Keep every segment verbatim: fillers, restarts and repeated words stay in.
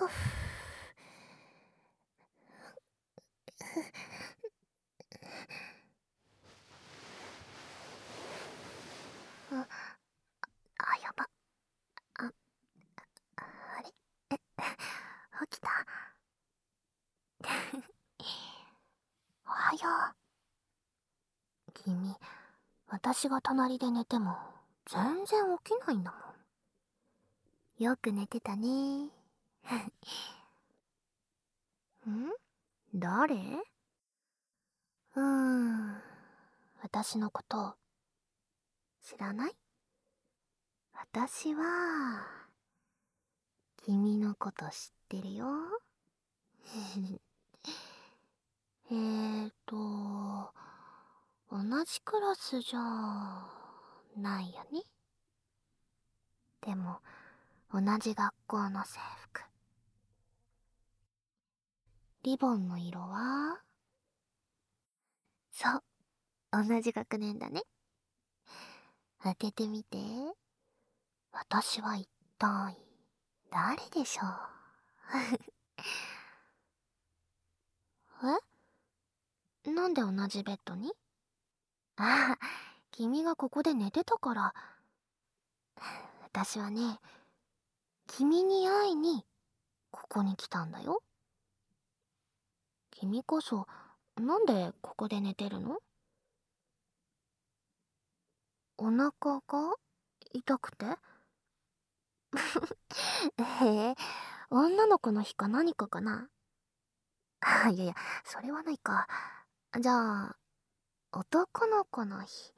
あ、あ、やば。あ、あれえ、起きた。おはよう。君、私が隣で寝ても全然起きないんだもん。よく寝てたね。ん？誰？うーん、私のこと知らない？私は君のこと知ってるよ。えーと同じクラスじゃないよね。でも同じ学校の制服。リボンの色は？そう、同じ学年だね。開けてみて。私は一体誰でしょう？え？なんで同じベッドに？ああ、君がここで寝てたから。私はね、君に会いにここに来たんだよ。君こそなんでここで寝てるの？お腹が痛くて？へえ、女の子の日か何かかな？あ、いやいや、それはないか。じゃあ、男の子の日。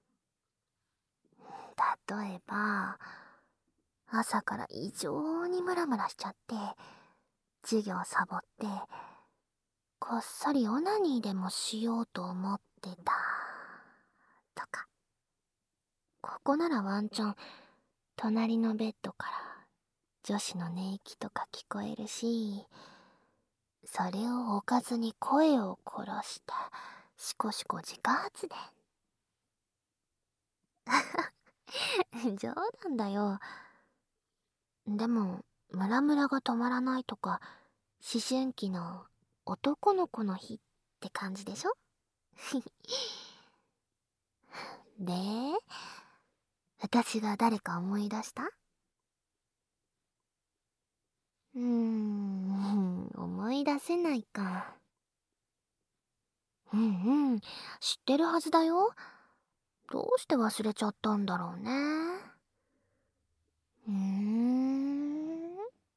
例えば、朝から異常にムラムラしちゃって、授業サボって、こっそりオナニーでもしようと思ってた。とか。ここならワンチャン、隣のベッドから女子の寝息とか聞こえるし、それを置かずに声を殺したシコシコ自家発電。冗談だよ。でもムラムラが止まらないとか思春期の男の子の日って感じでしょ？で、私が誰か思い出した？うーん、思い出せないか。うんうん、知ってるはずだよ。どうして忘れちゃったんだろうね。うーん。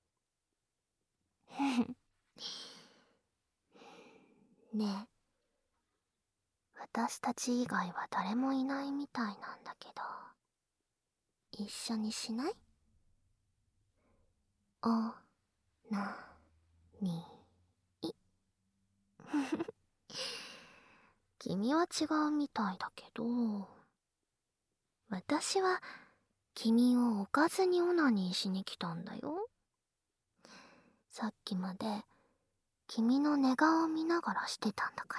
ねえ、私たち以外は誰もいないみたいなんだけど、一緒にしない？お、な、に、い。君は違うみたいだけど、私は君を置かずにオナニーしに来たんだよ。さっきまで君の寝顔を見ながらしてたんだから。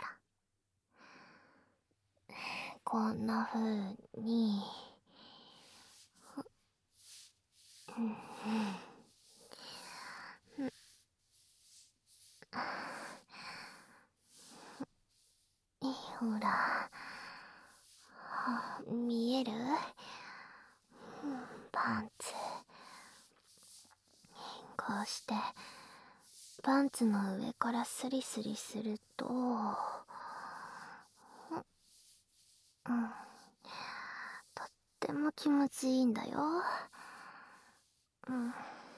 こんな風に、うんうん、ほら、見える？パンツ。こうしてパンツの上からスリスリすると、うん、とっても気持ちいいんだよ。うん、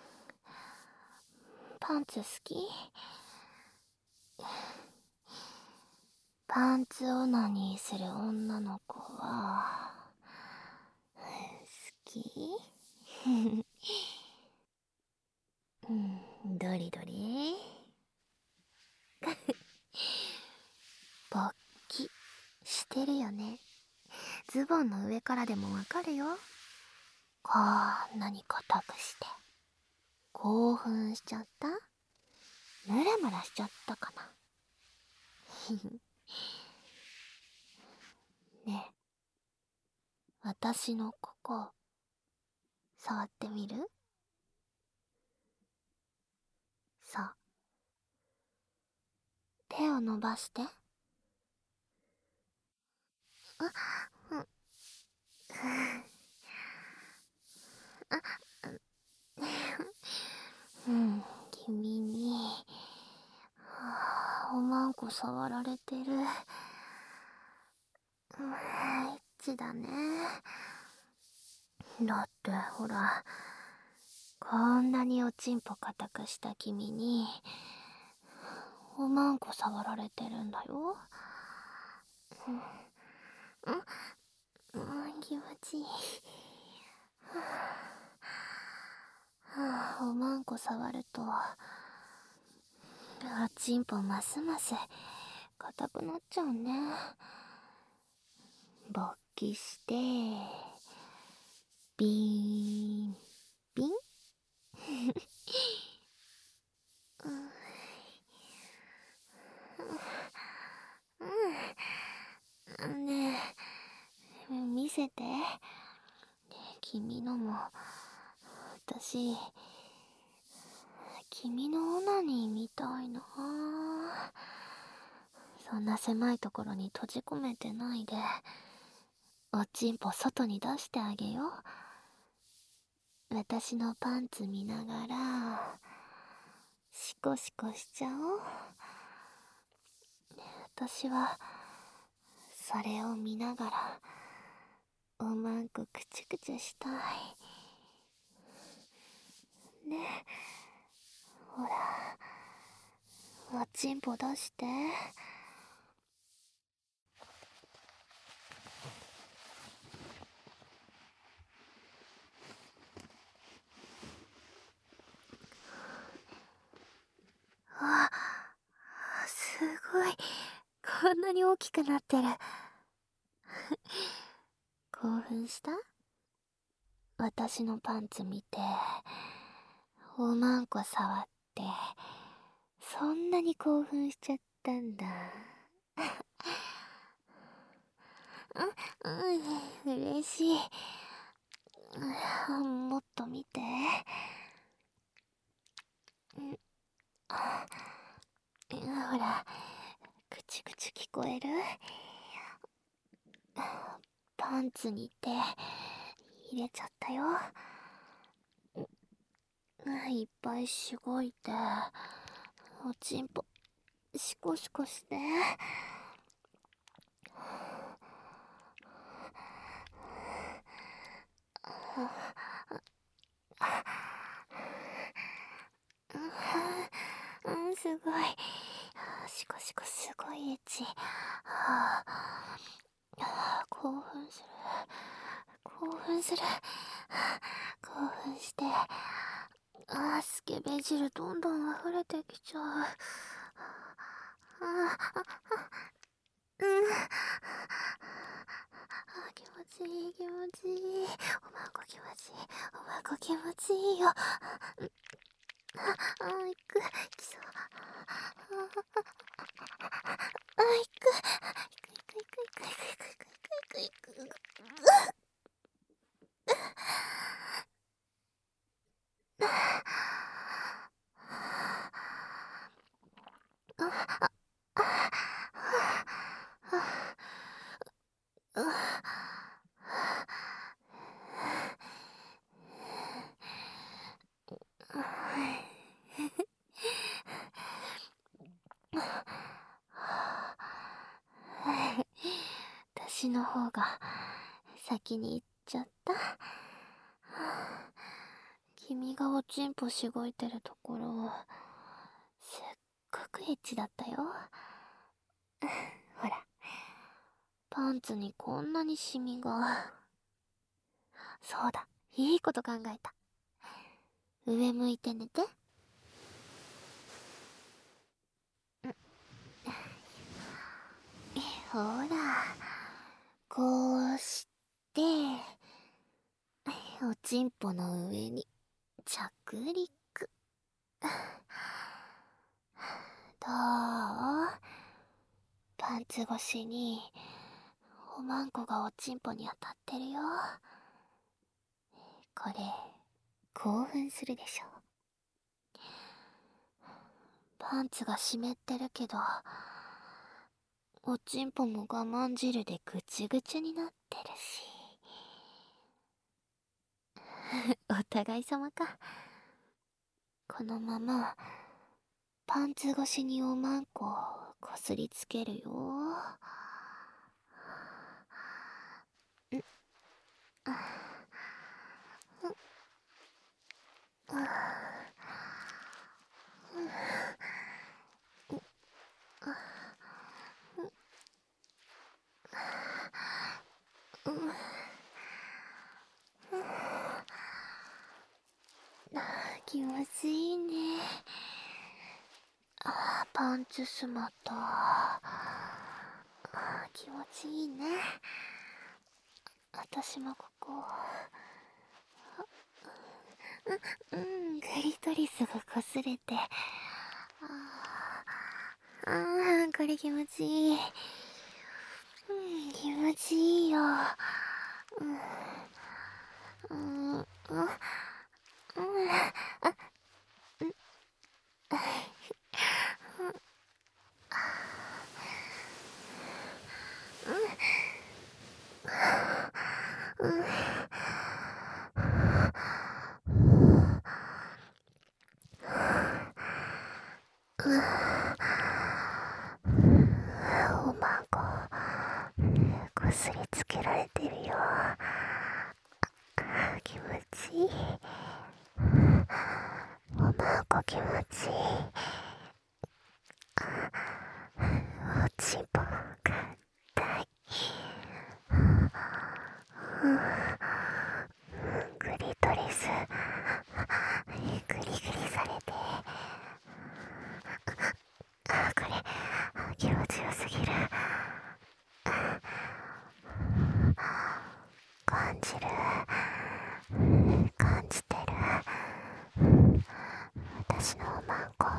パンツ好き？パンツオナニーする女の子は好き？うん、どれどれ？勃起してるよね。ズボンの上からでもわかるよ。こんなに硬くして興奮しちゃった？ムラムラしちゃったかな？ねえ、私のここ触ってみる？ そう。手を伸ばして。あ、うん。うん、君に、はあ、おまんこ触られてる。うん、エッチだね。だってほら、こんなにおちんぽ固くした君におまんこ触られてるんだよ。うん、うん、気持ちいい。はあ、おまんこ触るとおちんぽますます硬くなっちゃうね。勃起してビーンビンうん、うん、ねえ、見せて。君のも私、君のオナニーみたいな。そんな狭いところに閉じ込めてないで、おちんぽ外に出してあげよう。私のパンツ見ながらシコシコしちゃおう。私はそれを見ながらおまんこくちゅくちゅしたいね。ほら、おちんぽ出して。あ、すごい、こんなに大きくなってる。興奮した？私のパンツ見ておまんこ触ってそんなに興奮しちゃったんだ。うん、うん、嬉しい。うん、もっと見て。うん、ほら、くちくち聞こえる？パンツに手入れちゃったよ。いっぱいしごいておちんぽシコシコして。うん、うん、すごい。シコシコすごいエッチ。はあ、興奮する。興奮する。興奮して。あ、スケベ汁どんどん溢れてきちゃう。ああ、うん。あ、気持ちいい、気持ちいい。おまんこ気持ちいい。おまんこ気持ちいいよ。あ、あ、いく。きそう。あ、いく。いくいくいくいくいくいくいくいくいくいく。私の方が先に行っちゃった。君がおちんぽしごいてるところすっごくエッチだったよ。ほら、パンツにこんなにシミが。そうだ、いいこと考えた。上向いて寝て。ほら、こうしておちんぽの上に着陸。どう？パンツ越しにおまんこがおちんぽに当たってるよ。これ興奮するでしょ。 パンツが湿ってるけど、おちんぽも我慢汁でぐちゅぐちゅになってるし。お互い様か。このままパンツ越しにおまんここすりつけるよ。ん気持ちいいね。あ、パンツスマった。気持ちいいね。私もここ。う、うん、クリトリスがこすれて。ああ、これ気持ちいい。うん、気持ちいいよ。うん、うん、うん、うん、あ、うん、うん、おまんここすりつけられてるよ。気持ちいい。おまんこ気持ちいい。おちんぽが痛い。グリトリスグリグリされて、あ、これ気持ちよすぎる。感じる、感じてる。私のおまんこ、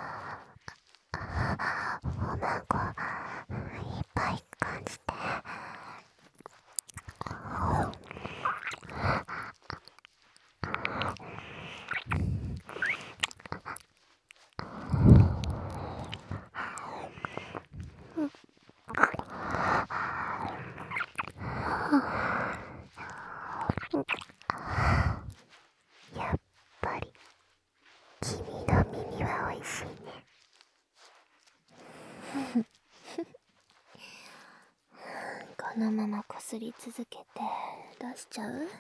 おまんこいっぱい感じて。やっぱり君の耳はおいしいね。このままこすり続けて出しちゃう？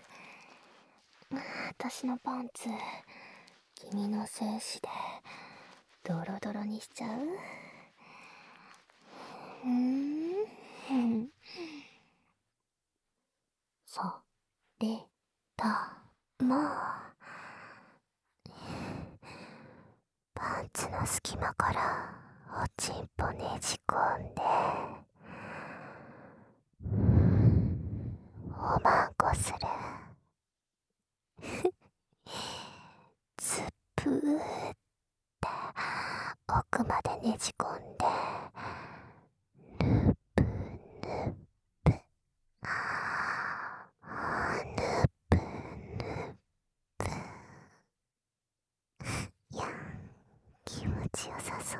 私のパンツ君の精子でドロドロにしちゃう？うーんそれともパンツの隙間からおちんぽねじ込んでおまんこする。ズプーって奥までねじ込んでぬぷぬぷ、ぬぷぬぷ、いや気持ちよさそう。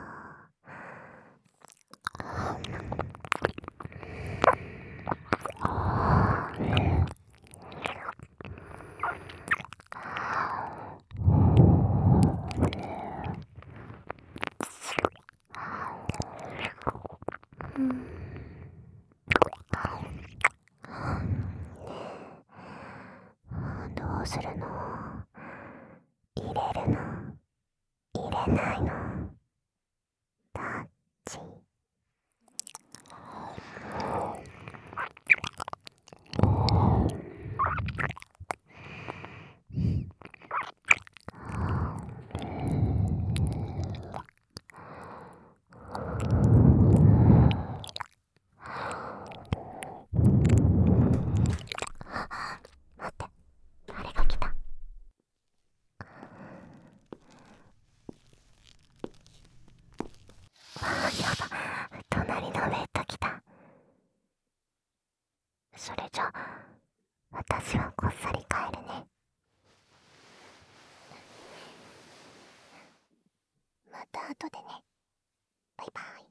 どうするの？入れるの？入れないの？どっち？待って、誰が来た？あ、やば、隣のベッド来た。それじゃ私はこっそり帰るね。待った後でね。バイバイ。